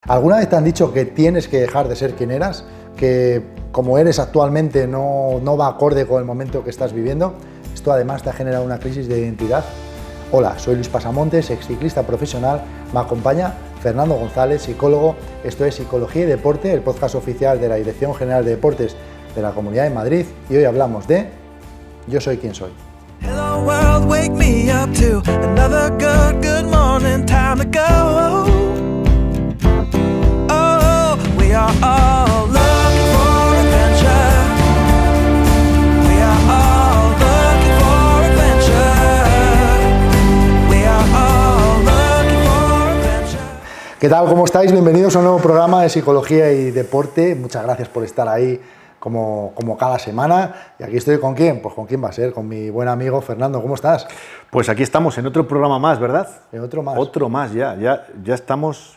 ¿Alguna vez te han dicho que tienes que dejar de ser quien eras? ¿Que como eres actualmente no va acorde con el momento que estás viviendo? Esto además te ha generado una crisis de identidad. Hola, soy Luis Pasamontes, exciclista profesional. Me acompaña Fernando González, psicólogo. Esto es Psicología y Deporte, el podcast oficial de la Dirección General de Deportes de la Comunidad de Madrid. Y hoy hablamos de Yo soy quien soy. Hello world, wake me up to another good morning, time to go. Oh, we are all looking for adventure. We are all looking for adventure. We are all looking for adventure. ¿Qué tal? ¿Cómo estáis? Bienvenidos a un nuevo programa de Psicología y Deporte. Muchas gracias por estar ahí como cada semana. Y aquí estoy ¿con quién? Pues ¿con quién va a ser? Con mi buen amigo Fernando. ¿Cómo estás? Pues aquí estamos en otro programa más, ¿verdad? En otro más. Otro más, ya estamos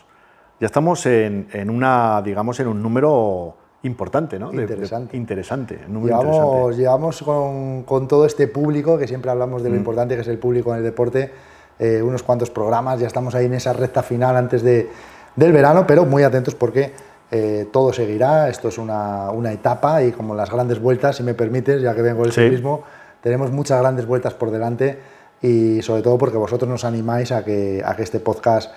en una, digamos, en un número importante, ¿no? Interesante. Interesante, un número interesante. Llevamos con todo este público, que siempre hablamos de lo importante que es el público en el deporte, unos cuantos programas. Ya estamos ahí en esa recta final antes del verano, pero muy atentos porque todo seguirá. Esto es una etapa y como las grandes vueltas, si me permites, ya que vengo del ciclismo, tenemos muchas grandes vueltas por delante y sobre todo porque vosotros nos animáis a que este podcast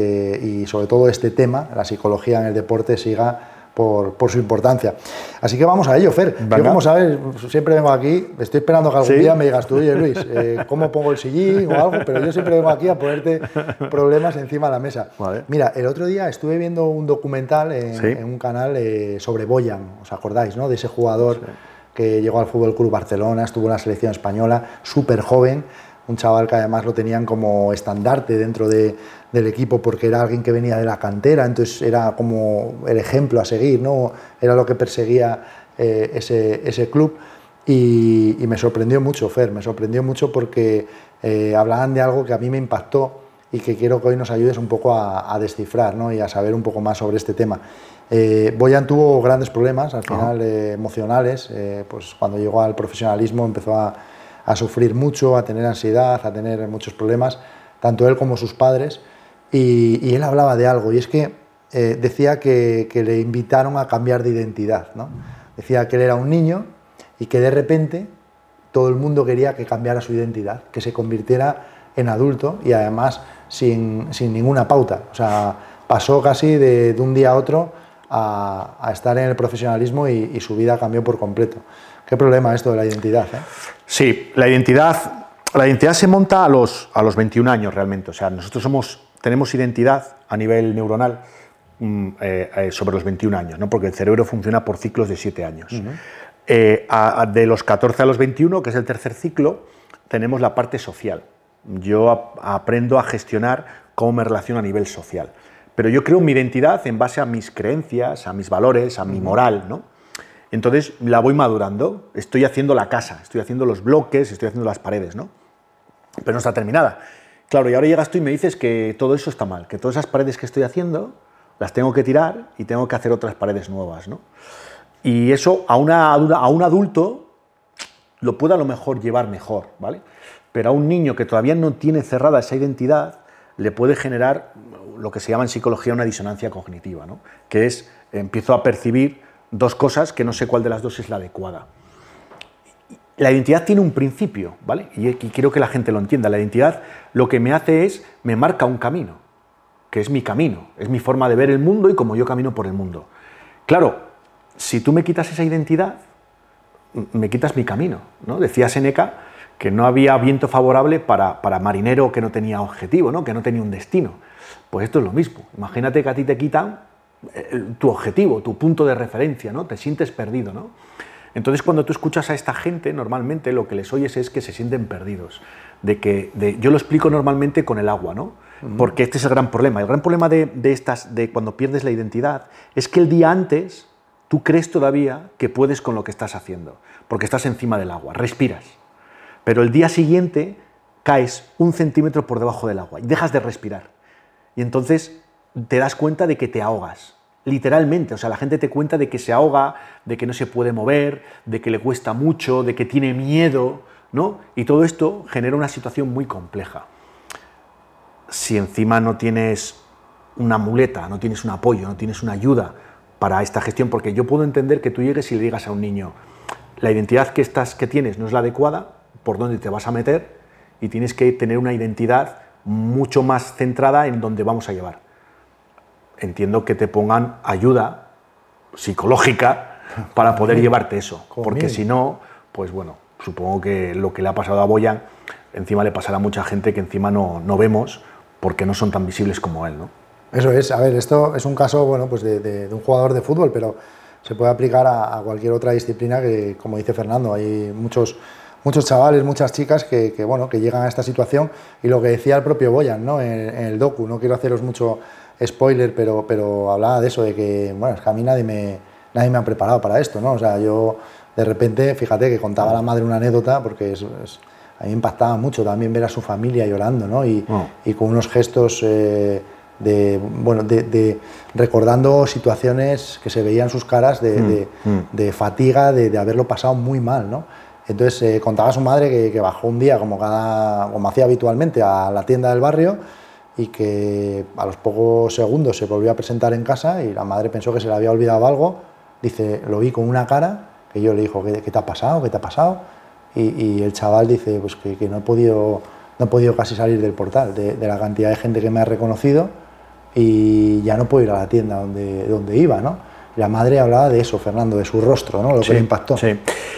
y sobre todo este tema, la psicología en el deporte, siga por su importancia. Así que vamos a ello, Fer. Venga. Yo, como sabes, siempre vengo aquí, estoy esperando que algún día me digas tú, oye Luis, ¿cómo pongo el sillín o algo? Pero yo siempre vengo aquí a ponerte problemas encima de la mesa. Vale. Mira, el otro día estuve viendo un documental en un canal sobre Boyan, ¿os acordáis, no? De ese jugador que llegó al Fútbol Club Barcelona, estuvo en la selección española, súper joven, un chaval que además lo tenían como estandarte dentro del equipo porque era alguien que venía de la cantera, entonces era como el ejemplo a seguir, ¿no? Era lo que perseguía ese club y me sorprendió mucho, Fer, me sorprendió mucho porque hablaban de algo que a mí me impactó y que quiero que hoy nos ayudes un poco a descifrar, ¿no? Y a saber un poco más sobre este tema. Boyan tuvo grandes problemas, al final emocionales, pues cuando llegó al profesionalismo empezó a sufrir mucho, a tener ansiedad, a tener muchos problemas, tanto él como sus padres, y él hablaba de algo, y es que decía que le invitaron a cambiar de identidad, ¿no? Decía que él era un niño y que de repente todo el mundo quería que cambiara su identidad, que se convirtiera en adulto y además sin ninguna pauta. O sea, pasó casi de un día a otro a estar en el profesionalismo y su vida cambió por completo. Qué problema esto de la identidad, ¿eh? Sí, la identidad se monta a los 21 años realmente. O sea, nosotros tenemos identidad a nivel neuronal sobre los 21 años, ¿no? Porque el cerebro funciona por ciclos de 7 años. De los 14 a los 21, que es el tercer ciclo, tenemos la parte social. Yo aprendo a gestionar cómo me relaciono a nivel social. Pero yo creo mi identidad en base a mis creencias, a mis valores, a mi moral, ¿no? Entonces la voy madurando, estoy haciendo la casa, estoy haciendo los bloques, estoy haciendo las paredes, ¿no? Pero no está terminada. Claro, y ahora llegas tú y me dices que todo eso está mal, que todas esas paredes que estoy haciendo las tengo que tirar y tengo que hacer otras paredes nuevas, ¿no? Y eso a un adulto lo puede a lo mejor llevar mejor, ¿vale? Pero a un niño que todavía no tiene cerrada esa identidad le puede generar lo que se llama en psicología una disonancia cognitiva, ¿no? Que es, empiezo a percibir dos cosas que no sé cuál de las dos es la adecuada. La identidad tiene un principio, ¿vale? Y quiero que la gente lo entienda. La identidad lo que me hace es, me marca un camino, que es mi camino, es mi forma de ver el mundo y cómo yo camino por el mundo. Claro, si tú me quitas esa identidad, me quitas mi camino, ¿no? Decía Séneca que no había viento favorable para marinero que no tenía objetivo, ¿no? Que no tenía un destino. Pues esto es lo mismo. Imagínate que a ti te quitan tu objetivo, tu punto de referencia, ¿no? Te sientes perdido, ¿no? Entonces, cuando tú escuchas a esta gente, normalmente lo que les oyes es que se sienten perdidos. Yo lo explico normalmente con el agua, ¿no? Porque este es el gran problema. El gran problema de cuando pierdes la identidad es que el día antes tú crees todavía que puedes con lo que estás haciendo, porque estás encima del agua, respiras. Pero el día siguiente caes 1 centímetro por debajo del agua y dejas de respirar. Y entonces te das cuenta de que te ahogas, literalmente. O sea, la gente te cuenta de que se ahoga, de que no se puede mover, de que le cuesta mucho, de que tiene miedo, ¿no? Y todo esto genera una situación muy compleja. Si encima no tienes una muleta, no tienes un apoyo, no tienes una ayuda para esta gestión, porque yo puedo entender que tú llegues y le digas a un niño, la identidad que tienes no es la adecuada, por dónde te vas a meter, y tienes que tener una identidad mucho más centrada en dónde vamos a llevar. Entiendo que te pongan ayuda psicológica para poder llevarte eso, porque si no, pues bueno, supongo que lo que le ha pasado a Boyan, encima le pasará a mucha gente que encima no vemos, porque no son tan visibles como él, ¿no? Eso es, a ver, esto es un caso, bueno, pues de un jugador de fútbol, pero se puede aplicar a cualquier otra disciplina que, como dice Fernando, hay muchos chavales, muchas chicas que llegan a esta situación, y lo que decía el propio Boyan, ¿no? En el docu, no quiero haceros mucho spoiler, pero hablaba de eso, de que, bueno, es que a mí nadie me ha preparado para esto, ¿no? O sea, yo de repente, fíjate que contaba la madre una anécdota, porque a mí me impactaba mucho también ver a su familia llorando, ¿no? Y con unos gestos recordando situaciones que se veían en sus caras de fatiga, de haberlo pasado muy mal, ¿no? Entonces contaba a su madre que bajó un día, como hacía habitualmente, a la tienda del barrio, y que a los pocos segundos se volvió a presentar en casa y la madre pensó que se le había olvidado algo. Dice, lo vi con una cara, que yo le dijo, ¿qué te ha pasado? ¿Qué te ha pasado? Y el chaval dice, pues que no he podido casi salir del portal, de la cantidad de gente que me ha reconocido, y ya no puedo ir a la tienda donde iba, ¿no? Y la madre hablaba de eso, Fernando, de su rostro, ¿no? Lo que le impactó. Sí.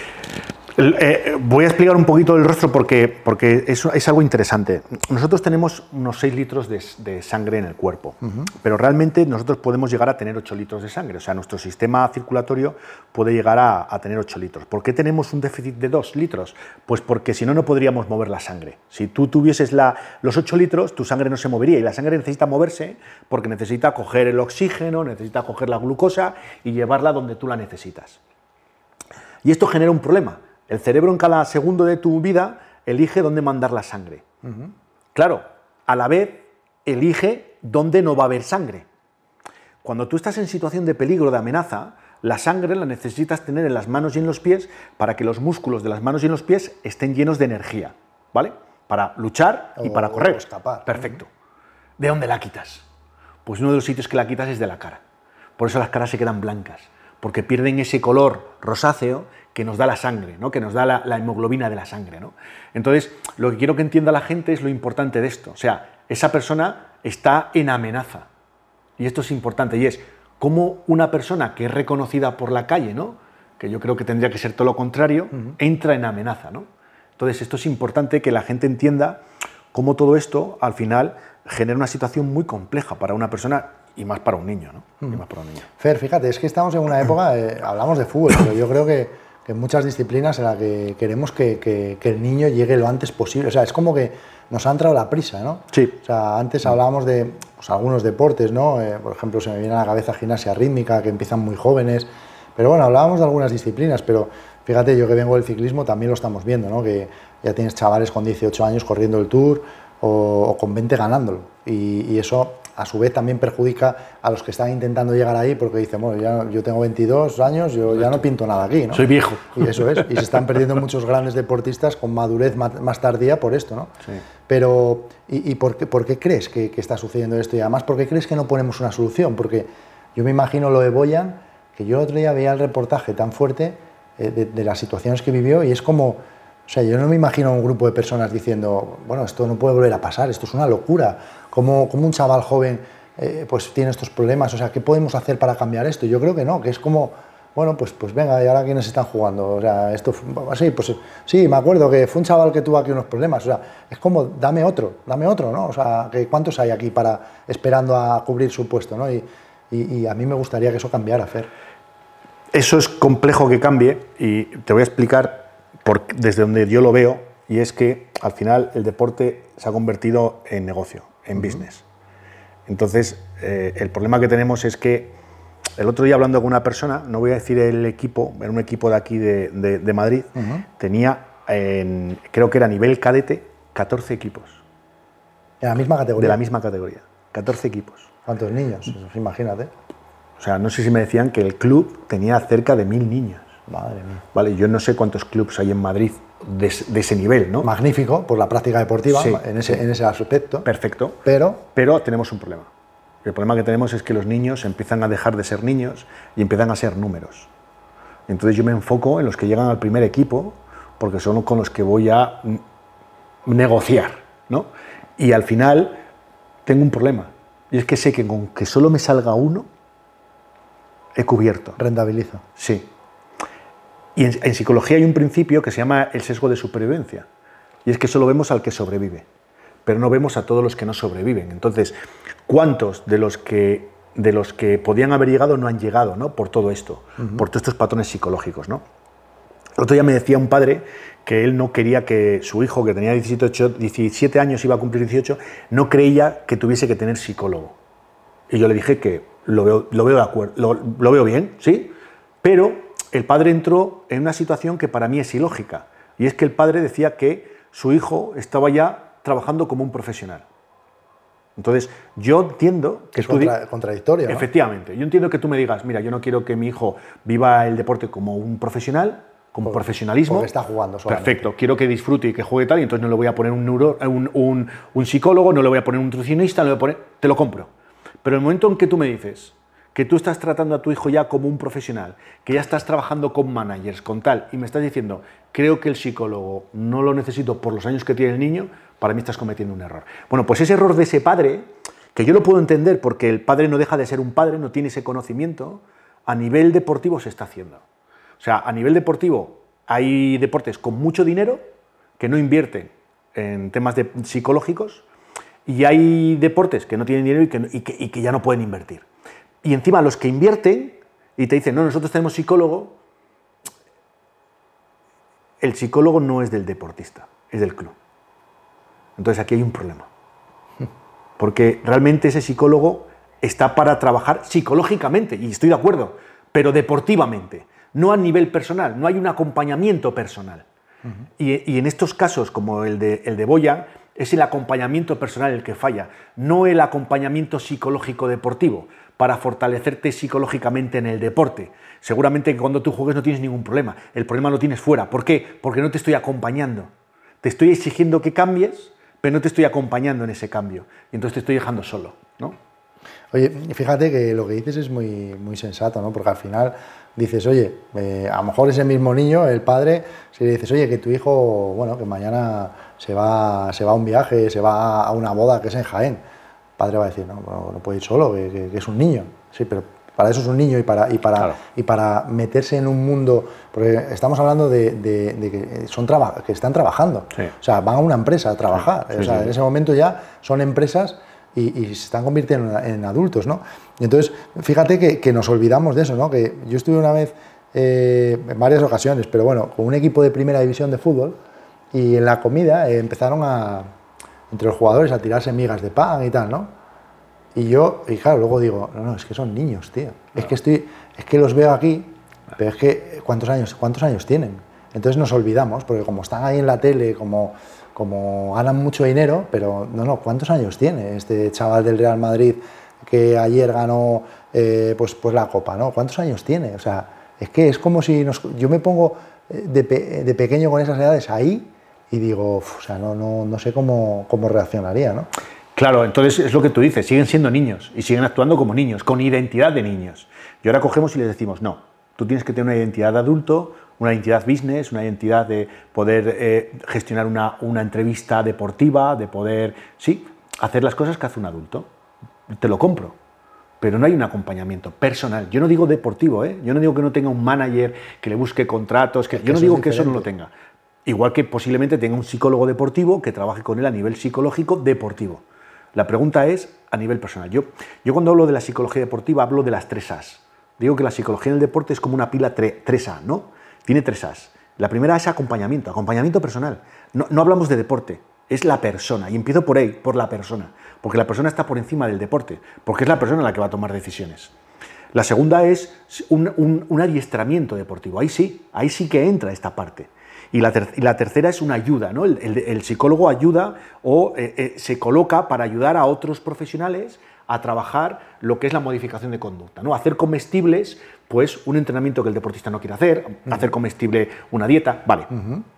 Voy a explicar un poquito el rostro porque eso es algo interesante. Nosotros tenemos unos 6 litros de sangre en el cuerpo, pero realmente nosotros podemos llegar a tener 8 litros de sangre. O sea, nuestro sistema circulatorio puede llegar a tener 8 litros. ¿Por qué tenemos un déficit de 2 litros? Pues porque si no, no podríamos mover la sangre. Si tú tuvieses los 8 litros, tu sangre no se movería, y la sangre necesita moverse porque necesita coger el oxígeno, necesita coger la glucosa y llevarla donde tú la necesitas. Y esto genera un problema. El cerebro en cada segundo de tu vida elige dónde mandar la sangre. Claro, a la vez elige dónde no va a haber sangre. Cuando tú estás en situación de peligro, de amenaza, la sangre la necesitas tener en las manos y en los pies para que los músculos de las manos y en los pies estén llenos de energía, ¿vale? Para luchar y para correr. Escapar. Perfecto. ¿De dónde la quitas? Pues uno de los sitios que la quitas es de la cara. Por eso las caras se quedan blancas, porque pierden ese color rosáceo que nos da la sangre, ¿no? Que nos da la hemoglobina de la sangre, ¿no? Entonces, lo que quiero que entienda la gente es lo importante de esto. O sea, esa persona está en amenaza. Y esto es importante, y es cómo una persona que es reconocida por la calle, ¿no? Que yo creo que tendría que ser todo lo contrario, entra en amenaza, ¿no? Entonces, esto es importante que la gente entienda cómo todo esto, al final, genera una situación muy compleja para una persona, y más para un niño, ¿no? Y más para un niño. Fer, fíjate, es que estamos en una época, hablamos de fútbol, pero yo creo que en muchas disciplinas en las que queremos que el niño llegue lo antes posible. O sea, es como que nos ha entrado la prisa, ¿no? Sí. O sea, antes hablábamos de algunos deportes, ¿no? Por ejemplo, se me viene a la cabeza gimnasia rítmica, que empiezan muy jóvenes. Pero bueno, hablábamos de algunas disciplinas, pero fíjate, yo que vengo del ciclismo también lo estamos viendo, ¿no? Que ya tienes chavales con 18 años corriendo el Tour o con 20 ganándolo. Y eso, a su vez, también perjudica a los que están intentando llegar ahí, porque dicen, bueno, yo tengo 22 años, yo ya no pinto nada aquí, ¿no? Soy viejo. Y eso es, y se están perdiendo muchos grandes deportistas con madurez más tardía por esto, ¿no? Sí. Pero, ¿y por qué crees que está sucediendo esto? Y además, ¿por qué crees que no ponemos una solución? Porque yo me imagino lo de Boyan, que yo el otro día veía el reportaje tan fuerte de las situaciones que vivió, y es como, o sea, yo no me imagino a un grupo de personas diciendo, bueno, esto no puede volver a pasar, esto es una locura, como un chaval joven pues tiene estos problemas, o sea, ¿qué podemos hacer para cambiar esto? Yo creo que no, que es como, bueno, pues venga, ¿y ahora quiénes están jugando? O sea, esto, sí, me acuerdo que fue un chaval que tuvo aquí unos problemas, o sea, es como, dame otro, ¿no? O sea, ¿cuántos hay aquí esperando a cubrir su puesto, ¿no? Y a mí me gustaría que eso cambiara, Fer. Eso es complejo que cambie, y te voy a explicar desde donde yo lo veo, y es que al final el deporte se ha convertido en negocio, en business. Entonces, el problema que tenemos es que el otro día, hablando con una persona, no voy a decir el equipo, era un equipo de aquí de Madrid, tenía, creo que era a nivel cadete, 14 equipos. ¿En la misma categoría? De la misma categoría, 14 equipos. ¿Cuántos niños? Imagínate. O sea, no sé si me decían que el club tenía cerca de 1000 niños. Madre mía. Vale, yo no sé cuántos clubs hay en Madrid de ese nivel, ¿no? Magnífico por la práctica deportiva, sí, en ese aspecto. Perfecto. Pero tenemos un problema. El problema que tenemos es que los niños empiezan a dejar de ser niños y empiezan a ser números. Entonces yo me enfoco en los que llegan al primer equipo, porque son con los que voy a negociar, ¿no? Y al final tengo un problema, y es que sé que con que solo me salga uno, he cubierto. Rentabilizo. Sí. Y en psicología hay un principio que se llama el sesgo de supervivencia, y es que solo vemos al que sobrevive, pero no vemos a todos los que no sobreviven. Entonces, ¿cuántos de los que podían haber llegado no han llegado, ¿no? Por todo esto, por todos estos patrones psicológicos, ¿no? El otro día me decía un padre que él no quería que su hijo, que tenía 17 años, iba a cumplir 18, no creía que tuviese que tener psicólogo. Y yo le dije que lo veo de acuerdo, lo veo bien, ¿sí? Pero el padre entró en una situación que para mí es ilógica, y es que el padre decía que su hijo estaba ya trabajando como un profesional. Entonces, yo entiendo que es contradictorio, ¿no? Efectivamente, yo entiendo que tú me digas, mira, yo no quiero que mi hijo viva el deporte como un profesional, como profesionalismo. Porque está jugando solamente. Perfecto, quiero que disfrute y que juegue tal, y entonces no le voy a poner un psicólogo, no le voy a poner un nutricionista, no le voy a poner, te lo compro. Pero el momento en que tú me dices que tú estás tratando a tu hijo ya como un profesional, que ya estás trabajando con managers, con tal, y me estás diciendo, creo que el psicólogo no lo necesito por los años que tiene el niño, para mí estás cometiendo un error. Bueno, pues ese error de ese padre, que yo lo puedo entender porque el padre no deja de ser un padre, no tiene ese conocimiento, a nivel deportivo se está haciendo. O sea, a nivel deportivo hay deportes con mucho dinero que no invierten en temas psicológicos, y hay deportes que no tienen dinero y que ya no pueden invertir. Y encima los que invierten y te dicen, no, nosotros tenemos psicólogo, el psicólogo no es del deportista, es del club. Entonces aquí hay un problema. Porque realmente ese psicólogo está para trabajar psicológicamente, y estoy de acuerdo, pero deportivamente, no a nivel personal, no hay un acompañamiento personal. Y en estos casos, como el de Boyan, es el acompañamiento personal el que falla, no el acompañamiento psicológico deportivo, para fortalecerte psicológicamente en el deporte. Seguramente que cuando tú juegues no tienes ningún problema, el problema lo tienes fuera. ¿Por qué? Porque no te estoy acompañando. Te estoy exigiendo que cambies, pero no te estoy acompañando en ese cambio, y entonces te estoy dejando solo, ¿no? Oye, fíjate que lo que dices es muy, muy sensato, ¿no? Porque al final dices, oye, a lo mejor ese mismo niño, el padre, si le dices, oye, que tu hijo, bueno, que mañana se va a un viaje, se va a una boda que es en Jaén, el padre va a decir, no puede ir solo, que es un niño. Sí, pero para eso es un niño, Claro. y para meterse en un mundo, porque estamos hablando de que están trabajando, Sí. o sea, van a una empresa a trabajar, Sí, o sea, sí. en ese momento ya son empresas y se están convirtiendo en adultos, ¿no? Y entonces, fíjate que nos olvidamos de eso, ¿no? Que yo estuve una vez, en varias ocasiones, pero bueno, con un equipo de primera división de fútbol, y en la comida empezaron entre los jugadores a tirarse migas de pan y tal, ¿no? Y claro, luego digo, no, es que son niños, tío. Es que los veo aquí, pero es que ¿cuántos años tienen? Entonces nos olvidamos, porque como están ahí en la tele, como ganan mucho dinero, pero no, ¿cuántos años tiene este chaval del Real Madrid que ayer ganó pues la Copa, ¿no? ¿Cuántos años tiene? O sea, es que es como si yo me pongo de pequeño con esas edades ahí y digo, o sea, no sé cómo reaccionaría, ¿no? Claro, entonces es lo que tú dices, siguen siendo niños y siguen actuando como niños, con identidad de niños. Y ahora cogemos y les decimos, no, tú tienes que tener una identidad de adulto, una identidad business, una identidad de poder gestionar una entrevista deportiva, de poder, sí, hacer las cosas que hace un adulto. Te lo compro, pero no hay un acompañamiento personal. Yo no digo deportivo, yo no digo que no tenga un manager que le busque contratos, yo no digo que eso no lo tenga. Igual que posiblemente tenga un psicólogo deportivo que trabaje con él a nivel psicológico deportivo. La pregunta es a nivel personal. Yo cuando hablo de la psicología deportiva hablo de las 3 A's. Digo que la psicología en el deporte es como una pila 3A, ¿no? Tiene 3 A's. La primera es acompañamiento personal. No hablamos de deporte, es la persona. Y empiezo por ahí, por la persona. Porque la persona está por encima del deporte, porque es la persona la que va a tomar decisiones. La segunda es un adiestramiento deportivo. Ahí sí que entra esta parte. Y la tercera es una ayuda, ¿no? El psicólogo ayuda o se coloca para ayudar a otros profesionales a trabajar lo que es la modificación de conducta, ¿no? Hacer comestibles, pues, un entrenamiento que el deportista no quiere hacer comestible una dieta, vale.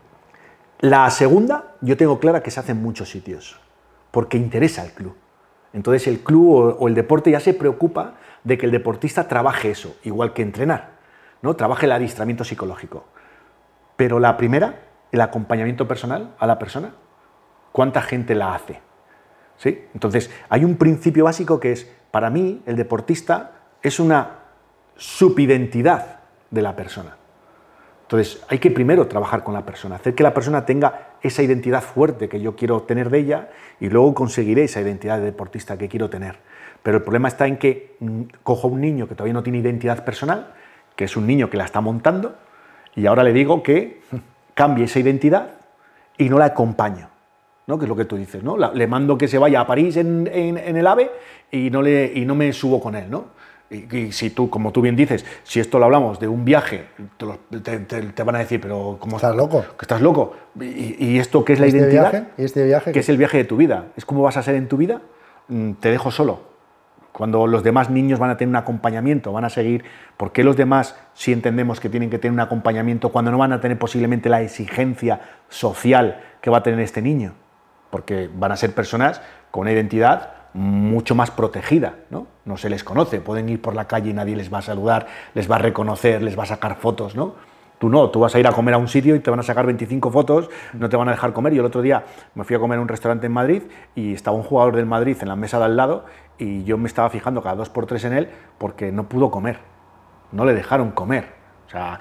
La segunda, yo tengo clara que se hace en muchos sitios, porque interesa al club. Entonces el club o el deporte ya se preocupa de que el deportista trabaje eso, igual que entrenar, ¿no? Trabaje el adiestramiento psicológico. Pero la primera, el acompañamiento personal a la persona, ¿cuánta gente la hace? ¿Sí? Entonces, hay un principio básico que es, para mí, el deportista es una subidentidad de la persona. Entonces, hay que primero trabajar con la persona, hacer que la persona tenga esa identidad fuerte que yo quiero tener de ella y luego conseguiré esa identidad de deportista que quiero tener. Pero el problema está en que cojo a un niño que todavía no tiene identidad personal, que es un niño que la está montando, y ahora le digo que cambie esa identidad y no la acompaño, ¿no? Que es lo que tú dices, ¿no? Le mando que se vaya a París en el AVE y no me subo con él, ¿no? Y si tú, como tú bien dices, si esto lo hablamos de un viaje, te van a decir, pero ¿cómo estás loco? Que estás loco. ¿Y esto qué es la identidad? Viaje? ¿Y este viaje? ¿Qué es el viaje de tu vida? ¿Es cómo vas a ser en tu vida? Te dejo solo. Cuando los demás niños van a tener un acompañamiento, van a seguir, ¿por qué los demás sí entendemos que tienen que tener un acompañamiento cuando no van a tener posiblemente la exigencia social que va a tener este niño? Porque van a ser personas con una identidad mucho más protegida, ¿no? No se les conoce, pueden ir por la calle y nadie les va a saludar, les va a reconocer, les va a sacar fotos, ¿no? Tú no, tú vas a ir a comer a un sitio y te van a sacar 25 fotos, no te van a dejar comer. Yo el otro día me fui a comer a un restaurante en Madrid y estaba un jugador del Madrid en la mesa de al lado y yo me estaba fijando cada 2 por 3 en él porque no pudo comer, no le dejaron comer. O sea,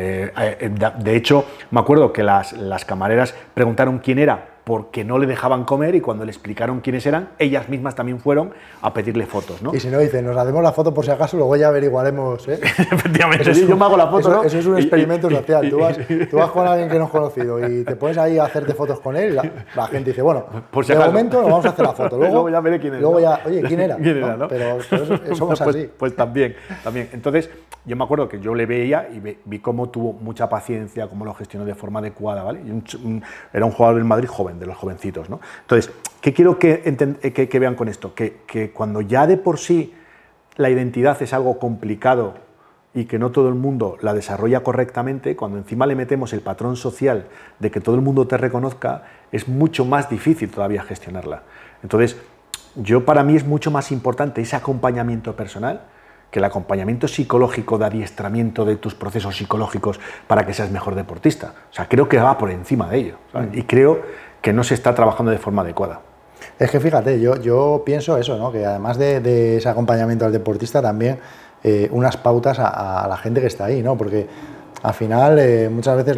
de hecho, me acuerdo que las camareras preguntaron quién era porque no le dejaban comer y cuando le explicaron quiénes eran, ellas mismas también fueron a pedirle fotos, ¿no? Y si no, dicen, nos hacemos la foto por si acaso, luego ya averiguaremos, ¿eh? Efectivamente, sí, yo me hago la foto, ¿no? Eso es un experimento social. Tú vas con alguien que no has conocido y te pones ahí a hacerte fotos con él y la gente dice, bueno, por si de momento nos vamos a hacer la foto. Luego ya veré quién es. Luego ya, oye, ¿quién era? ¿Quién era, no? Pero eso somos así. Pues también. Entonces, yo me acuerdo que yo le veía y vi cómo tuvo mucha paciencia, cómo lo gestionó de forma adecuada, ¿vale? Era un jugador del Madrid joven, de los jovencitos, ¿no? Entonces, ¿qué quiero que vean con esto? Que cuando ya de por sí la identidad es algo complicado y que no todo el mundo la desarrolla correctamente, cuando encima le metemos el patrón social de que todo el mundo te reconozca, es mucho más difícil todavía gestionarla. Entonces, para mí es mucho más importante ese acompañamiento personal que el acompañamiento psicológico de adiestramiento de tus procesos psicológicos para que seas mejor deportista. O sea, creo que va por encima de ello, ¿sabes? Y creo que no se está trabajando de forma adecuada. Es que fíjate, yo pienso eso, ¿no? Que además de ese acompañamiento al deportista también unas pautas a la gente que está ahí, ¿no? Porque al final muchas veces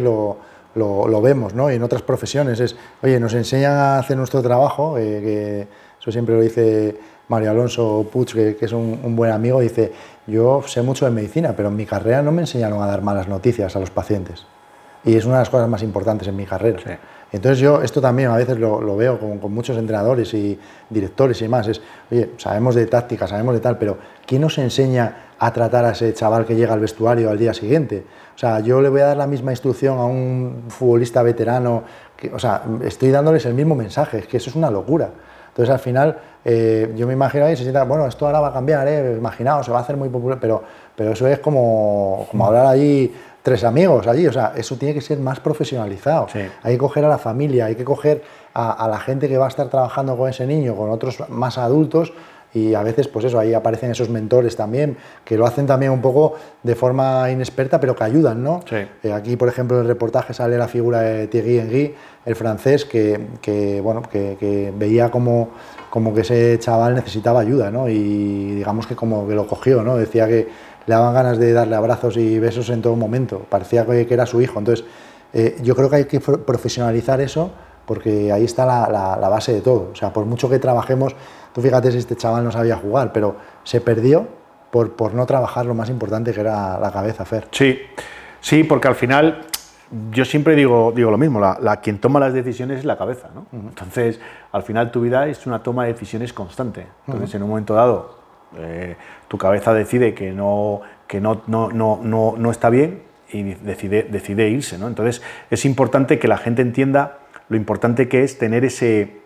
lo vemos, ¿no? Y en otras profesiones es, oye, nos enseñan a hacer nuestro trabajo, que eso siempre lo dice Mario Alonso Puig, que es un buen amigo, dice, yo sé mucho de medicina, pero en mi carrera no me enseñaron a dar malas noticias a los pacientes. Y es una de las cosas más importantes en mi carrera. Sí. Entonces yo esto también a veces lo veo con muchos entrenadores y directores y demás, es, oye, sabemos de táctica, sabemos de tal, pero ¿quién nos enseña a tratar a ese chaval que llega al vestuario al día siguiente? O sea, yo le voy a dar la misma instrucción a un futbolista veterano, o sea, estoy dándoles el mismo mensaje, es que eso es una locura. Entonces al final yo me imagino ahí, se sienta, bueno, esto ahora va a cambiar, imaginaos, se va a hacer muy popular, pero eso es como hablar allí 3 amigos allí, o sea, eso tiene que ser más profesionalizado. Sí. Hay que coger a la familia, hay que coger a la gente que va a estar trabajando con ese niño, con otros más adultos, y a veces, pues eso, ahí aparecen esos mentores también, que lo hacen también un poco de forma inexperta, pero que ayudan, ¿no? Sí. Aquí, por ejemplo, en el reportaje sale la figura de Thierry Henry, el francés, que veía como que ese chaval necesitaba ayuda, ¿no? Y digamos que como que lo cogió, ¿no? Decía que le daban ganas de darle abrazos y besos en todo momento, parecía que era su hijo. Entonces, yo creo que hay que profesionalizar eso, porque ahí está la base de todo. O sea, por mucho que trabajemos, tú fíjate si este chaval no sabía jugar, pero se perdió por no trabajar lo más importante que era la cabeza, Fer. Sí, porque al final, yo siempre digo lo mismo, quien toma las decisiones es la cabeza, ¿no? Uh-huh. Entonces, al final tu vida es una toma de decisiones constante. Entonces, uh-huh, en un momento dado, tu cabeza decide que no está bien y decide irse, ¿no? Entonces, es importante que la gente entienda lo importante que es tener ese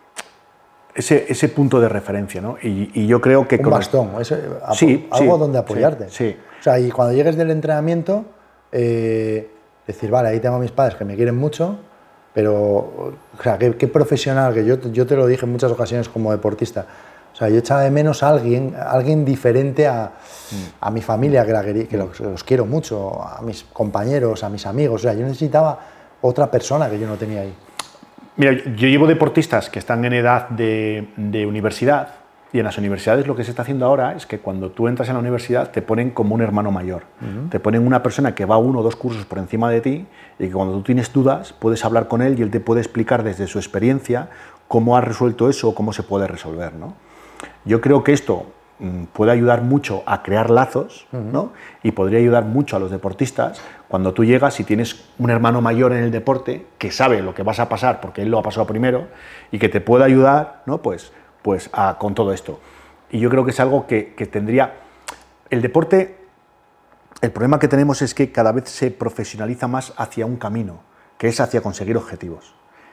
punto de referencia, ¿no? Y yo creo que... Un bastón, algo donde apoyarte. Sí. O sea, y cuando llegues del entrenamiento, decir, vale, ahí tengo a mis padres que me quieren mucho, pero, o sea, qué profesional, que yo te lo dije en muchas ocasiones como deportista, o O sea, yo echaba de menos a alguien diferente a mi familia, que los quiero mucho, a mis compañeros, a mis amigos. O sea, yo necesitaba otra persona que yo no tenía ahí. Mira, yo llevo deportistas que están en edad de universidad, y en las universidades lo que se está haciendo ahora es que cuando tú entras en la universidad te ponen como un hermano mayor. Te ponen una persona que va 1 o 2 cursos por encima de ti y que cuando tú tienes dudas puedes hablar con él y él te puede explicar desde su experiencia cómo ha resuelto eso o cómo se puede resolver, ¿no? Yo creo que esto puede ayudar mucho a crear lazos, ¿no? Y podría ayudar mucho a los deportistas cuando tú llegas y tienes un hermano mayor en el deporte que sabe lo que vas a pasar porque él lo ha pasado primero y que te puede ayudar, ¿no? Pues con todo esto. Y yo creo que es algo que tendría... El deporte, el problema que tenemos es que cada vez se profesionaliza más hacia un camino, que es hacia conseguir objetivos.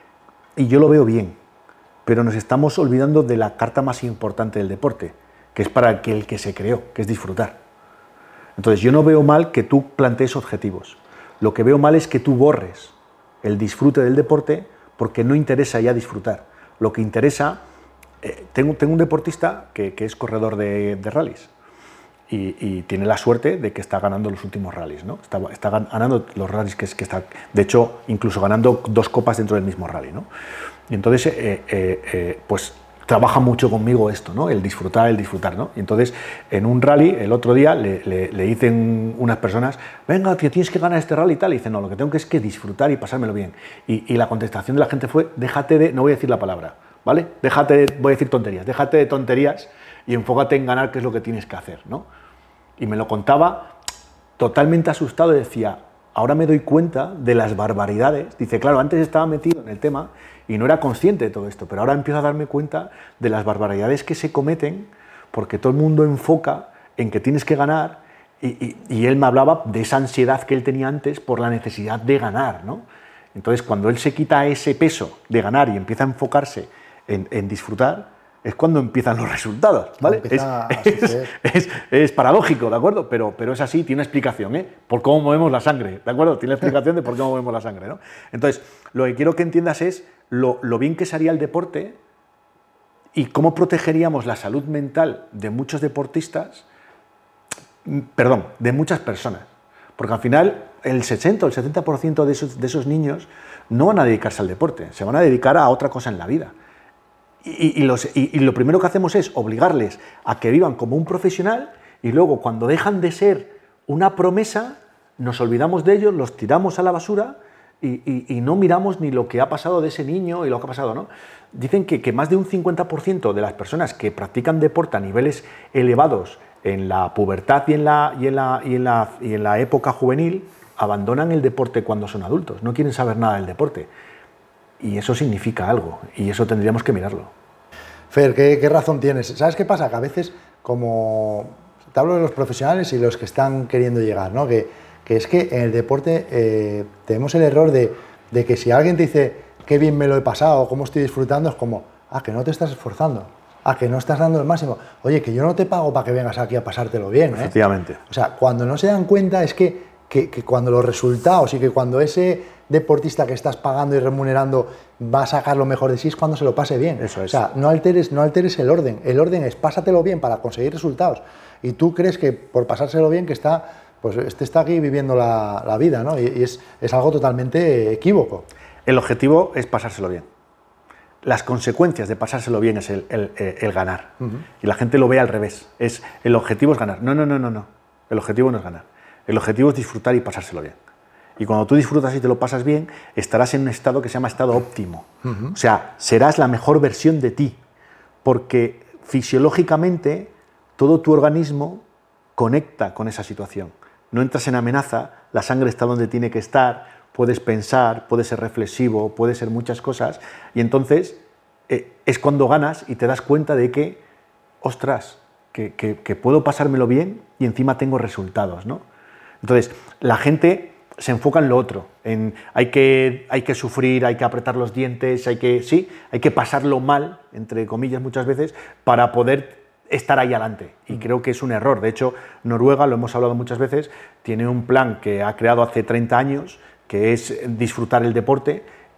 Y yo lo veo bien, pero nos estamos olvidando de la carta más importante del deporte, que es para el que se creó, que es disfrutar. Entonces yo no veo mal que tú plantees objetivos. Lo que veo mal es que tú borres el disfrute del deporte porque no interesa ya disfrutar. Lo que interesa... Tengo un deportista que es corredor de rallies y tiene la suerte de que está ganando los últimos rallies, ¿no? Está ganando los rallies que está, de hecho, incluso ganando 2 copas dentro del mismo rally, ¿no? Y entonces, pues trabaja mucho conmigo esto, ¿no? El disfrutar, ¿no? Y entonces, en un rally, el otro día, le dicen unas personas, venga, tío, tienes que ganar este rally y tal. Y dice, no, lo que tengo que es que disfrutar y pasármelo bien. Y la contestación de la gente fue, déjate de, no voy a decir la palabra, ¿vale? Voy a decir tonterías, déjate de tonterías y enfócate en ganar, que es lo que tienes que hacer, ¿no? Y me lo contaba totalmente asustado y decía, ahora me doy cuenta de las barbaridades. Dice, claro, antes estaba metido en el tema y no era consciente de todo esto, pero ahora empiezo a darme cuenta de las barbaridades que se cometen porque todo el mundo enfoca en que tienes que ganar y él me hablaba de esa ansiedad que él tenía antes por la necesidad de ganar, ¿no? Entonces, cuando él se quita ese peso de ganar y empieza a enfocarse en disfrutar, es cuando empiezan los resultados, ¿vale? Es paradójico, ¿de acuerdo? Pero es así, tiene una explicación, ¿eh? Por cómo movemos la sangre, ¿de acuerdo? Tiene explicación de por qué movemos la sangre, ¿no? Entonces, lo que quiero que entiendas es lo bien que sería el deporte y cómo protegeríamos la salud mental de muchos deportistas, perdón, de muchas personas. Porque al final, el 60 o el 70% de esos niños no van a dedicarse al deporte, se van a dedicar a otra cosa en la vida. Y lo primero que hacemos es obligarles a que vivan como un profesional y luego cuando dejan de ser una promesa nos olvidamos de ellos, los tiramos a la basura y no miramos ni lo que ha pasado de ese niño y lo que ha pasado, ¿no? Dicen que más de un 50% de las personas que practican deporte a niveles elevados en la pubertad y en la época juvenil abandonan el deporte cuando son adultos, no quieren saber nada del deporte. Y eso significa algo, y eso tendríamos que mirarlo. Fer, ¿qué razón tienes? ¿Sabes qué pasa? Que a veces, como te hablo de los profesionales y los que están queriendo llegar, ¿no? Que es que en el deporte tenemos el error de que si alguien te dice qué bien me lo he pasado, cómo estoy disfrutando, es como, que no te estás esforzando, que no estás dando el máximo. Oye, que yo no te pago para que vengas aquí a pasártelo bien, ¿eh? Efectivamente. O sea, cuando no se dan cuenta es que cuando los resultados y que cuando ese deportista que estás pagando y remunerando va a sacar lo mejor de sí es cuando se lo pase bien. Eso es. O sea, no alteres el orden. El orden es pásatelo bien para conseguir resultados. Y tú crees que por pasárselo bien que está aquí viviendo la vida, ¿no? Y es algo totalmente equívoco. El objetivo es pasárselo bien. Las consecuencias de pasárselo bien es el ganar. Y la gente lo ve al revés. El objetivo es ganar. No. El objetivo no es ganar. El objetivo es disfrutar y pasárselo bien. Y cuando tú disfrutas y te lo pasas bien, estarás en un estado que se llama estado óptimo. O sea, serás la mejor versión de ti, porque fisiológicamente todo tu organismo conecta con esa situación. No entras en amenaza, la sangre está donde tiene que estar, puedes pensar, puedes ser reflexivo, puedes ser muchas cosas, y entonces es cuando ganas y te das cuenta de que, ostras, que puedo pasármelo bien y encima tengo resultados, ¿no? Entonces, la gente se enfoca en lo otro, hay que sufrir, hay que apretar los dientes, hay que pasarlo mal, entre comillas muchas veces, para poder estar ahí adelante. Y creo que es un error. De hecho, Noruega, lo hemos hablado muchas veces, tiene un plan que ha creado hace 30 años, que es disfrutar el deporte,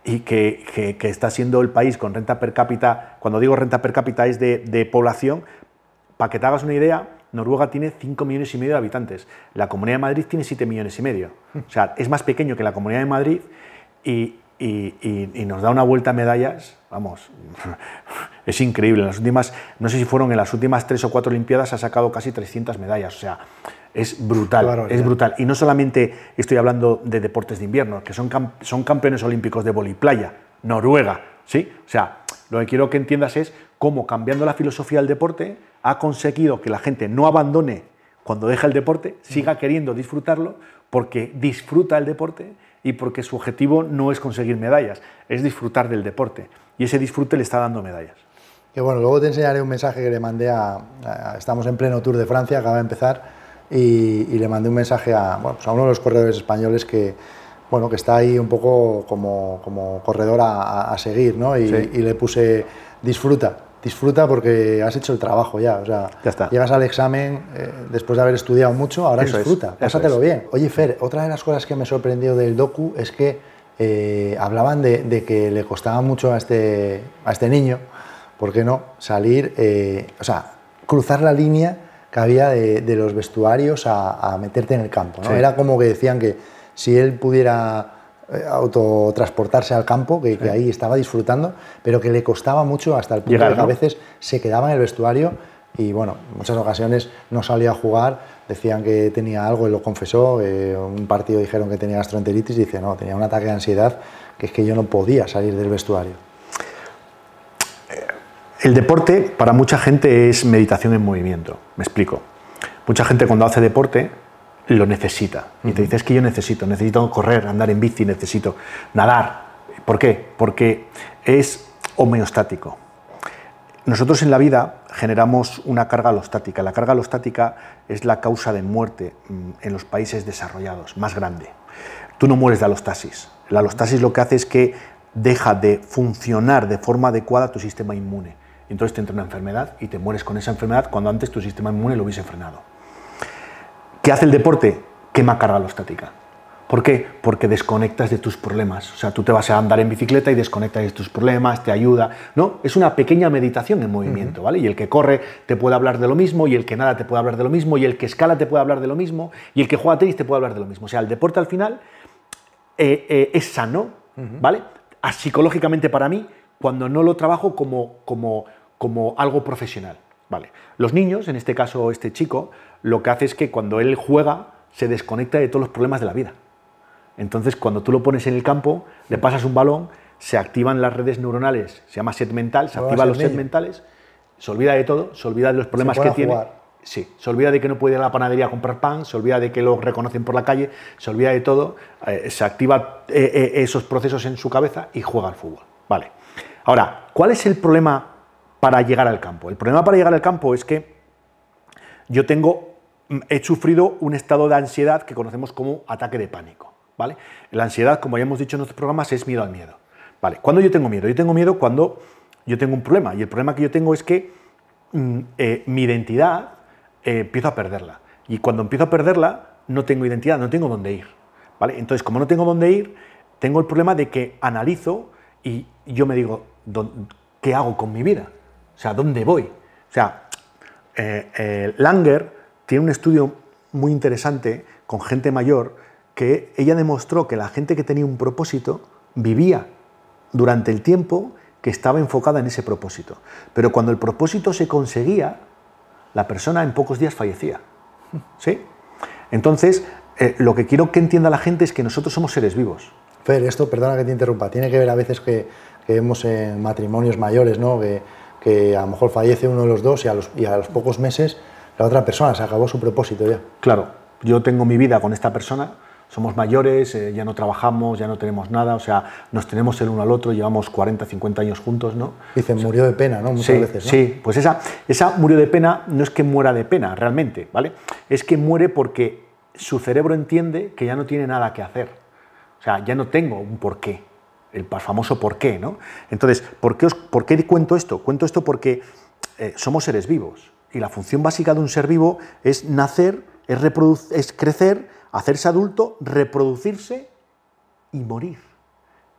y que está siendo el país con renta per cápita, cuando digo renta per cápita es de población, para que te hagas una idea, Noruega tiene 5,5 millones de habitantes, la Comunidad de Madrid tiene 7,5 millones, o sea, es más pequeño que la Comunidad de Madrid y nos da una vuelta a medallas, vamos, es increíble. En las últimas, no sé si fueron en las últimas 3 o 4 Olimpiadas, ha sacado casi 300 medallas, o sea, es brutal, claro, es brutal. Y no solamente estoy hablando de deportes de invierno, que son campeones olímpicos de voliplaya, Noruega, ¿sí? O sea, lo que quiero que entiendas es cómo, cambiando la filosofía del deporte, ha conseguido que la gente no abandone cuando deja el deporte, siga queriendo disfrutarlo, porque disfruta el deporte y porque su objetivo no es conseguir medallas, es disfrutar del deporte. Y ese disfrute le está dando medallas. Que bueno, luego te enseñaré un mensaje que le mandé estamos en pleno Tour de Francia, acaba de empezar, y le mandé un mensaje a uno de los corredores españoles que está ahí un poco como corredor a seguir, ¿no? Y le puse, disfruta porque has hecho el trabajo ya, o sea, ya está. Llegas al examen después de haber estudiado mucho, ahora disfruta, pásatelo bien. Oye, Fer, otra de las cosas que me sorprendió del docu es que hablaban de que le costaba mucho a este niño, ¿por qué no?, salir, cruzar la línea que había de los vestuarios a meterte en el campo, ¿no? Sí. Era como que decían que si él pudiera autotransportarse al campo, que ahí estaba disfrutando, pero que le costaba mucho hasta el punto de que a veces se quedaba en el vestuario y bueno, en muchas ocasiones no salía a jugar, decían que tenía algo, él lo confesó, un partido dijeron que tenía gastroenteritis y dice, no, tenía un ataque de ansiedad, que es que yo no podía salir del vestuario. El deporte para mucha gente es meditación en movimiento, me explico. Mucha gente cuando hace deporte lo necesita. Y te dices que yo necesito correr, andar en bici, necesito nadar. ¿Por qué? Porque es homeostático. Nosotros en la vida generamos una carga alostática. La carga alostática es la causa de muerte en los países desarrollados, más grande. Tú no mueres de alostasis. La alostasis lo que hace es que deja de funcionar de forma adecuada tu sistema inmune. Entonces te entra una enfermedad y te mueres con esa enfermedad cuando antes tu sistema inmune lo hubiese frenado. ¿Qué hace el deporte? Quema carga alostática. ¿Por qué? Porque desconectas de tus problemas. O sea, tú te vas a andar en bicicleta y desconectas de tus problemas, te ayuda. No, es una pequeña meditación en movimiento, ¿vale? Y el que corre te puede hablar de lo mismo, y el que nada te puede hablar de lo mismo, y el que escala te puede hablar de lo mismo, y el que juega tenis te puede hablar de lo mismo. O sea, el deporte al final es sano, ¿vale? Psicológicamente para mí, cuando no lo trabajo como algo profesional, ¿vale? Los niños, en este caso este chico, lo que hace es que cuando él juega se desconecta de todos los problemas de la vida. Entonces, cuando tú lo pones en el campo, le pasas un balón, se activan las redes neuronales, se llama set mental, se activan los set mentales, se olvida de todo, se olvida de los problemas que tiene. Sí, se olvida de que no puede ir a la panadería a comprar pan, se olvida de que lo reconocen por la calle, se olvida de todo, se activa esos procesos en su cabeza y juega al fútbol. Vale. Ahora, ¿cuál es el problema para llegar al campo? El problema para llegar al campo es que he sufrido un estado de ansiedad que conocemos como ataque de pánico, ¿vale? La ansiedad, como ya hemos dicho en otros programas, es miedo al miedo, ¿vale? ¿Cuándo yo tengo miedo? Yo tengo miedo cuando yo tengo un problema, y el problema que yo tengo es que mi identidad empiezo a perderla, y cuando empiezo a perderla no tengo identidad, no tengo dónde ir, ¿vale? Entonces, como no tengo dónde ir, tengo el problema de que analizo y yo me digo, ¿qué hago con mi vida? O sea, ¿dónde voy? O sea, Langer tiene un estudio muy interesante con gente mayor que ella demostró que la gente que tenía un propósito vivía durante el tiempo que estaba enfocada en ese propósito. Pero cuando el propósito se conseguía, la persona en pocos días fallecía. ¿Sí? Entonces, lo que quiero que entienda la gente es que nosotros somos seres vivos. Fer, esto, perdona que te interrumpa, tiene que ver a veces que vemos en matrimonios mayores, ¿no? Que a lo mejor fallece uno de los dos y a los pocos meses la otra persona se acabó su propósito ya. Claro, yo tengo mi vida con esta persona, somos mayores, ya no trabajamos, ya no tenemos nada, o sea, nos tenemos el uno al otro, llevamos 40, 50 años juntos, ¿no? Dicen, murió de pena, ¿no? Muchas veces, ¿no? Sí, pues esa murió de pena no es que muera de pena realmente, ¿vale? Es que muere porque su cerebro entiende que ya no tiene nada que hacer. O sea, ya no tengo un porqué, el famoso porqué, ¿no? Entonces, ¿por qué cuento esto? Cuento esto porque somos seres vivos y la función básica de un ser vivo es nacer, es crecer, hacerse adulto, reproducirse y morir.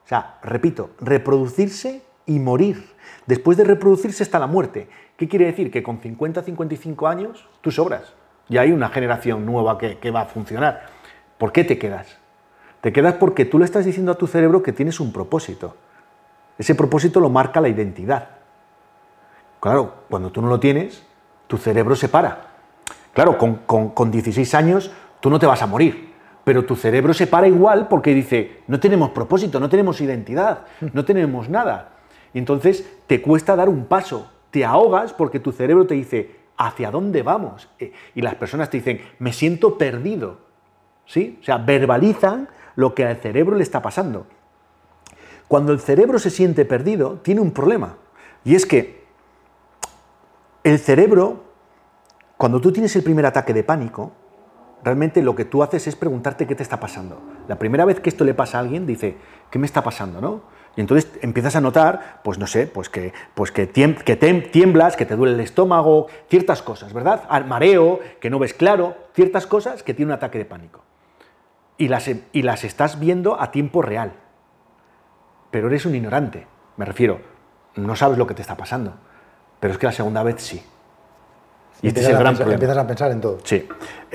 O sea, repito, reproducirse y morir. Después de reproducirse está la muerte. ¿Qué quiere decir? Que con 50, 55 años tú sobras. Ya hay una generación nueva que va a funcionar. ¿Por qué te quedas? Te quedas porque tú le estás diciendo a tu cerebro que tienes un propósito. Ese propósito lo marca la identidad. Claro, cuando tú no lo tienes, tu cerebro se para. Claro, con 16 años tú no te vas a morir, pero tu cerebro se para igual porque dice, no tenemos propósito, no tenemos identidad, no tenemos nada. Y entonces te cuesta dar un paso, te ahogas porque tu cerebro te dice, ¿hacia dónde vamos? Y las personas te dicen, me siento perdido. ¿Sí? O sea, verbalizan lo que al cerebro le está pasando. Cuando el cerebro se siente perdido, tiene un problema. Y es que el cerebro, cuando tú tienes el primer ataque de pánico, realmente lo que tú haces es preguntarte qué te está pasando. La primera vez que esto le pasa a alguien, dice, ¿qué me está pasando? ¿No? Y entonces empiezas a notar, pues no sé, que tiemblas, que te duele el estómago, ciertas cosas, ¿verdad? Mareo, que no ves claro, ciertas cosas que tiene un ataque de pánico. Y las estás viendo a tiempo real. Pero eres un ignorante, me refiero, no sabes lo que te está pasando. Pero es que la segunda vez sí. Y este es el gran problema. Empiezas a pensar en todo. Sí.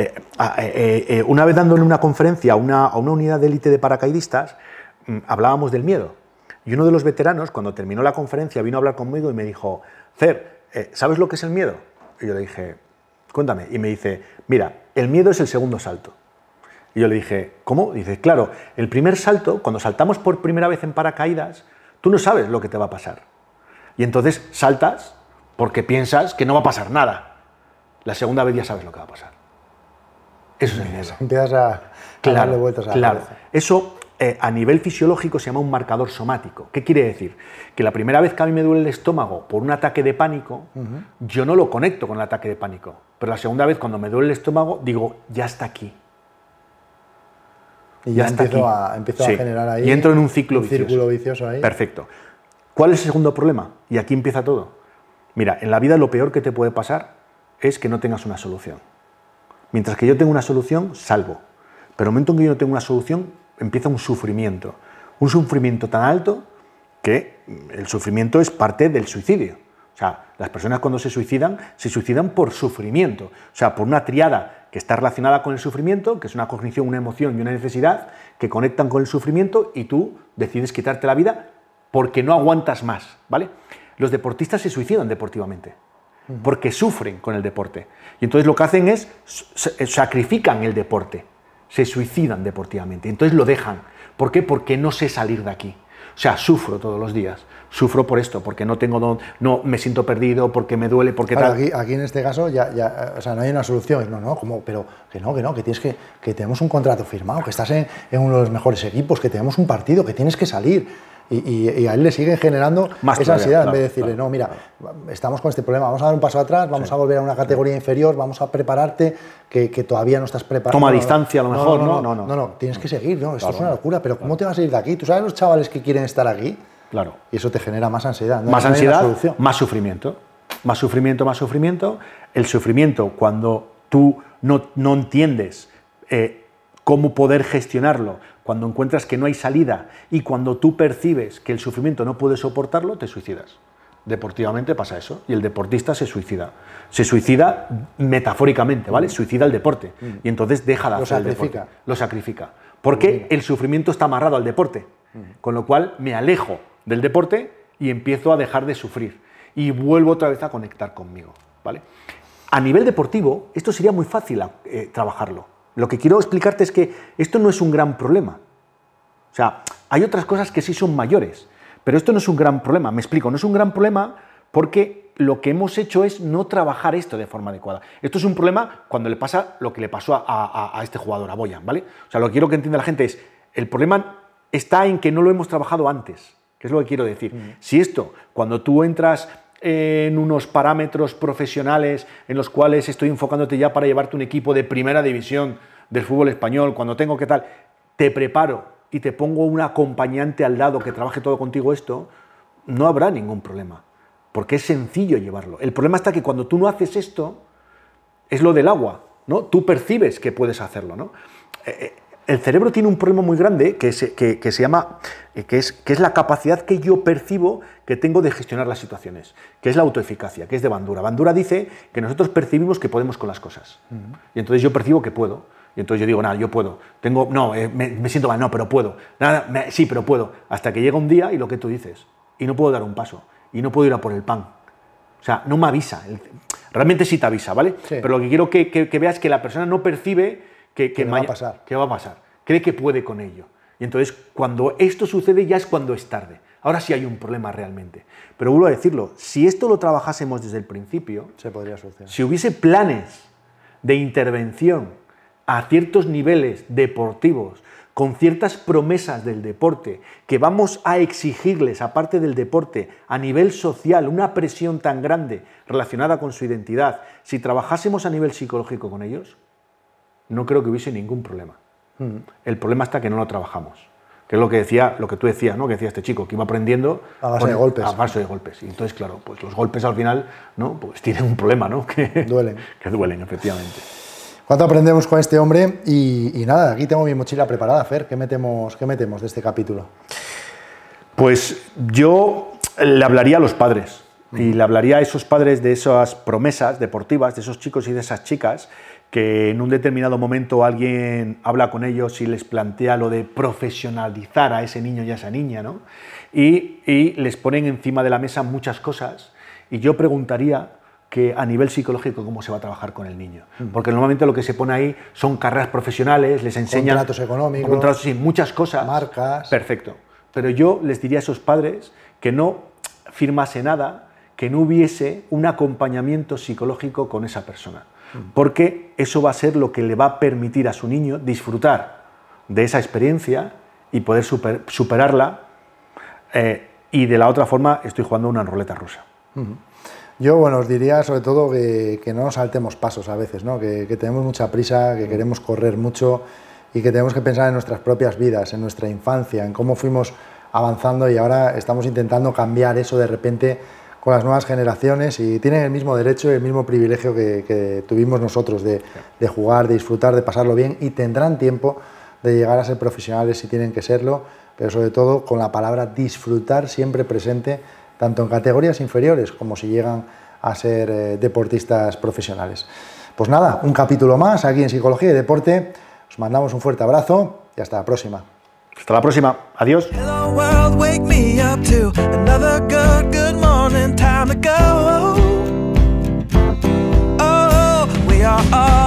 Una vez dándole una conferencia a una unidad de élite de paracaidistas, hablábamos del miedo. Y uno de los veteranos, cuando terminó la conferencia, vino a hablar conmigo y me dijo, Cer, ¿sabes lo que es el miedo? Y yo le dije, cuéntame. Y me dice, mira, el miedo es el segundo salto. Y yo le dije, ¿cómo? Dice, claro, el primer salto, cuando saltamos por primera vez en paracaídas, tú no sabes lo que te va a pasar. Y entonces saltas porque piensas que no va a pasar nada. La segunda vez ya sabes lo que va a pasar. Eso es el miedo. Empiezas a darle vueltas a la cabeza. Eso a nivel fisiológico se llama un marcador somático. ¿Qué quiere decir? Que la primera vez que a mí me duele el estómago por un ataque de pánico, yo no lo conecto con el ataque de pánico. Pero la segunda vez cuando me duele el estómago, digo, ya está aquí. Y ya empiezo a generar ahí. Y entro en un círculo vicioso ahí. Perfecto. ¿Cuál es el segundo problema? Y aquí empieza todo. Mira, en la vida lo peor que te puede pasar es que no tengas una solución. Mientras que yo tengo una solución, salvo. Pero el momento en que yo no tengo una solución, empieza un sufrimiento. Un sufrimiento tan alto que el sufrimiento es parte del suicidio. O sea, las personas cuando se suicidan por sufrimiento. O sea, por una triada que está relacionada con el sufrimiento, que es una cognición, una emoción y una necesidad, que conectan con el sufrimiento y tú decides quitarte la vida porque no aguantas más, ¿vale? Los deportistas se suicidan deportivamente, porque sufren con el deporte. Y entonces lo que hacen es, sacrifican el deporte, se suicidan deportivamente, entonces lo dejan. ¿Por qué? Porque no sé salir de aquí. O sea, sufro todos los días. Sufro por esto, porque no me siento perdido, porque me duele, porque claro, tal. Aquí en este caso ya, o sea, no hay una solución. Pero que tienes que tenemos un contrato firmado, que estás en uno de los mejores equipos, que tenemos un partido, que tienes que salir. Y a él le siguen generando más esa ansiedad, claro, en vez de decirle, no, mira, estamos con este problema, vamos a dar un paso atrás, vamos a volver a una categoría inferior, vamos a prepararte, que todavía no estás preparado. Toma distancia a lo mejor, no, tienes que seguir, ¿no? Esto es una locura, pero ¿cómo te vas a ir de aquí? ¿Tú sabes los chavales que quieren estar aquí? Claro. Y eso te genera más ansiedad. Más ansiedad, más sufrimiento. Más sufrimiento, más sufrimiento. El sufrimiento, cuando tú no entiendes cómo poder gestionarlo, cuando encuentras que no hay salida y cuando tú percibes que el sufrimiento no puedes soportarlo, te suicidas. Deportivamente pasa eso, y el deportista se suicida. Se suicida metafóricamente, ¿vale? Suicida el deporte, y entonces deja de hacer el deporte. Lo sacrifica. Porque el sufrimiento está amarrado al deporte, con lo cual me alejo del deporte y empiezo a dejar de sufrir. Y vuelvo otra vez a conectar conmigo, ¿vale? A nivel deportivo, esto sería muy fácil trabajarlo. Lo que quiero explicarte es que esto no es un gran problema. O sea, hay otras cosas que sí son mayores, pero esto no es un gran problema. Me explico, no es un gran problema porque lo que hemos hecho es no trabajar esto de forma adecuada. Esto es un problema cuando le pasa lo que le pasó a este jugador, a Boyan, ¿vale? O sea, lo que quiero que entienda la gente es, el problema está en que no lo hemos trabajado antes, que es lo que quiero decir. Si esto, cuando tú entras en unos parámetros profesionales en los cuales estoy enfocándote ya para llevarte un equipo de primera división del fútbol español, cuando tengo que tal, te preparo y te pongo un acompañante al lado que trabaje todo contigo esto, no habrá ningún problema, porque es sencillo llevarlo. El problema está que cuando tú no haces esto, es lo del agua, ¿no? Tú percibes que puedes hacerlo, ¿no? el cerebro tiene un problema muy grande que se llama, que es la capacidad que yo percibo que tengo de gestionar las situaciones, que es la autoeficacia, que es de Bandura. Bandura dice que nosotros percibimos que podemos con las cosas. Y entonces yo percibo que puedo. Y entonces yo digo, nada, yo puedo. Me siento mal, no, pero puedo. Sí, pero puedo. Hasta que llega un día y lo que tú dices, y no puedo dar un paso, y no puedo ir a por el pan. O sea, no me avisa. Realmente sí te avisa, ¿vale? Sí. Pero lo que quiero que veas es que la persona no percibe que va a pasar. ¿Qué va a pasar? Cree que puede con ello. Y entonces, cuando esto sucede, ya es cuando es tarde. Ahora sí hay un problema realmente. Pero vuelvo a decirlo, si esto lo trabajásemos desde el principio, se podría solucionar. Si hubiese planes de intervención a ciertos niveles deportivos, con ciertas promesas del deporte, que vamos a exigirles, aparte del deporte, a nivel social, una presión tan grande relacionada con su identidad, si trabajásemos a nivel psicológico con ellos, no creo que hubiese ningún problema. El problema está que no lo trabajamos. Que es lo que tú decías, ¿no? Que decía este chico, que iba aprendiendo a base de golpes. A base de golpes. Y entonces, claro, pues los golpes al final, ¿no? Pues tienen un problema, ¿no? Que duelen, efectivamente. ¿Cuánto aprendemos con este hombre? Y nada, aquí tengo mi mochila preparada, Fer. ¿Qué metemos de este capítulo? Pues yo le hablaría a los padres. Y le hablaría a esos padres de esas promesas deportivas, de esos chicos y de esas chicas, que en un determinado momento alguien habla con ellos y les plantea lo de profesionalizar a ese niño y a esa niña, ¿no? Y les ponen encima de la mesa muchas cosas. Y yo preguntaría que a nivel psicológico cómo se va a trabajar con el niño. Porque normalmente lo que se pone ahí son carreras profesionales, les enseñan... Contratos económicos. Sí, muchas cosas. Marcas. Perfecto. Pero yo les diría a esos padres que no firmase nada, que no hubiese un acompañamiento psicológico con esa persona. Porque eso va a ser lo que le va a permitir a su niño disfrutar de esa experiencia y poder superarla, y de la otra forma estoy jugando una ruleta rusa. Yo, os diría sobre todo que no nos saltemos pasos a veces, ¿no? Que tenemos mucha prisa, que queremos correr mucho y que tenemos que pensar en nuestras propias vidas, en nuestra infancia, en cómo fuimos avanzando y ahora estamos intentando cambiar eso de repente con las nuevas generaciones y tienen el mismo derecho y el mismo privilegio que tuvimos nosotros de jugar, de disfrutar, de pasarlo bien y tendrán tiempo de llegar a ser profesionales si tienen que serlo, pero sobre todo con la palabra disfrutar siempre presente, tanto en categorías inferiores como si llegan a ser deportistas profesionales. Pues nada, un capítulo más aquí en Psicología y Deporte. Os mandamos un fuerte abrazo y hasta la próxima. Hasta la próxima. Adiós. Hello world, wake me up to another good morning, time to go. Oh, we are all